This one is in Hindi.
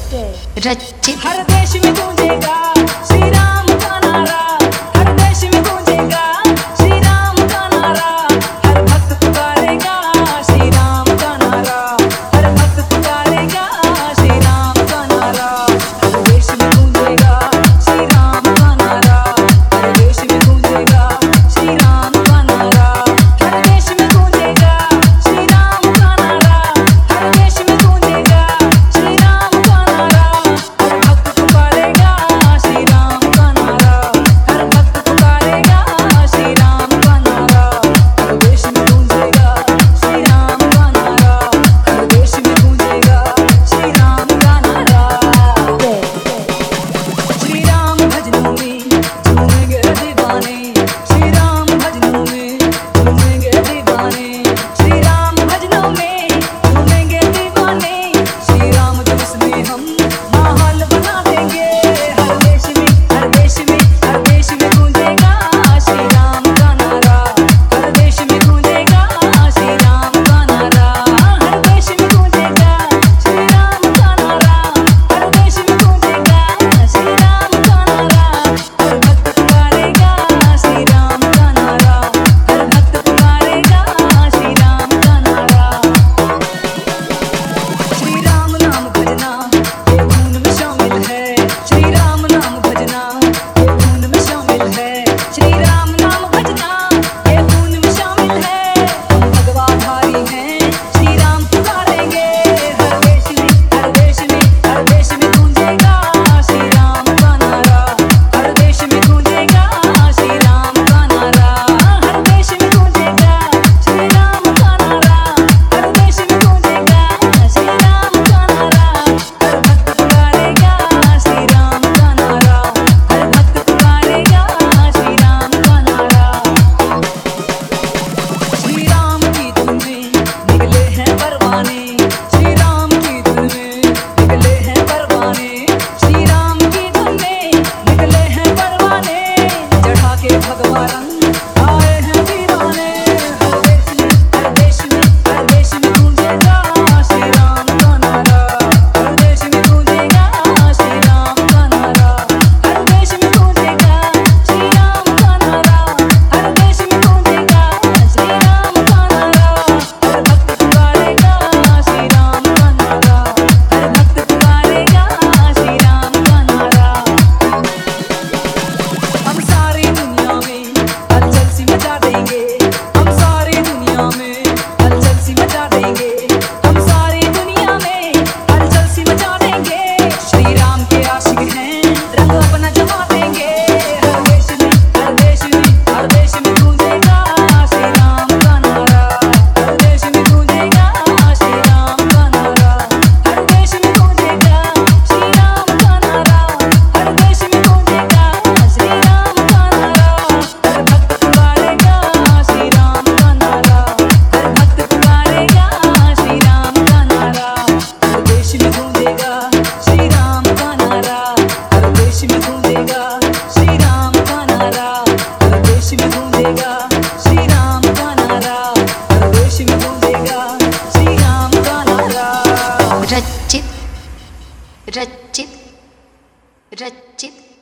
रचित। हर देश में गूंजेगा श्री राम का नारा, हर देश में गूंजेगा श्री राम का नारा, हर भक्त पुकारेगा श्री राम का नारा, हर भक्त पुकारेगा श्री राम का नारा। हर देश में गूंजेगा श्री राम का नारा, हर देश में गूंजेगा श्री राम का नारा, हर देश में गूंजेगा श्री राम का नारा, हर देश में गूंजेगा श्री राम का नारा। हर भक्त पुकारेगा श्री राम का नारा, हर भक्त पुकारेगा श्री राम का नारा। हर देश में गूंजेगा श्री राम का नारा, हर देश में गूंजेगा श्री राम का नारा। श्री राम भजनों में झूमेंगे दीवाने, श्री राम भजनों में झूमेंगे दीवाने, श्री राम भजनों में झूमेंगे दीवाने, श्री राम जस में हम माहौल बना देंगे। हर देश में हर देश में हर देश में गूंजेगा श्री राम का नारा, हर देश में गूंजेगा श्री राम का नारा, हर देश में गूंजेगा श्री राम का नारा, हर देश में गूंजेगा श्री राम का नारा। हर भक्त पुकारेगा श्री राम का नारा, हर भक्त पुकारेगा श्री राम का नारा। श्री राम नाम भजना ये खून में शामिल है, श्री राम नाम भजना ये खून में शामिल है, श्री राम नाम भजना ये खून में शामिल है। हम भगवा भारी हैं श्री राम पुकारेंगे। हर देश में हर देश में हर देश में गूंजेगा श्री राम का नारा, हर देश में गूंजेगा श्री राम का नारा, हर देश में गूंजेगा श्री राम का नारा, हर देश में गूंजेगा श्री राम का नारा। हर भक्त पुकारेगा श्री राम का नारा, हर भक्त पुकारेगा श्री राम का नारा। श्री राम की धुन में निकले हैं परवाने, श्री राम की धुन में निकले हैं परवाने, श्री राम की धुन में निकले हैं परवाने, चढ़ा के भगवा रंग आए हैं दीवाने। हर देश में हर देश में हर देश में गूंजेगा श्री राम का नारा, हर देश में गूंजेगा श्री राम का नारा, हर देश में गूंजेगा श्री राम का नारा, हर देश में गूंजेगा श्री राम का नारा। हर भक्त पुकारेगा श्री राम का नारा, हर भक्त पुकारेगा श्री राम का नारा। हम सारी दुनिया में हलचल सी मचा देंगे, हम सारी दुनिया में हलचल सी मचा देंगे, हम सारी दुनिया में हलचल सी मचा देंगे। श्री राम के आशिक हैं रंग अपना जमा देंगे। हर देश में हर देश में हर देश में गूंजेगा श्री राम का नारा, हर देश में गूंजेगा श्री राम का नारा, हर देश में गूंजेगा श्री राम का नारा, हर देश में गूंजेगा श्री राम का नारा। हर भक्त पुकारेगा श्री राम का नारा, हर भक्त पुकारेगा श्री राम का नारा। हर देश में गूंजेगा श्री राम का नारा, हर देश में गूंजेगा श्री राम का नारा, हर देश में गूंजेगा श्री राम का नारा, हर देश में गूंजेगा श्री राम का नारा। रचित रचित रचित।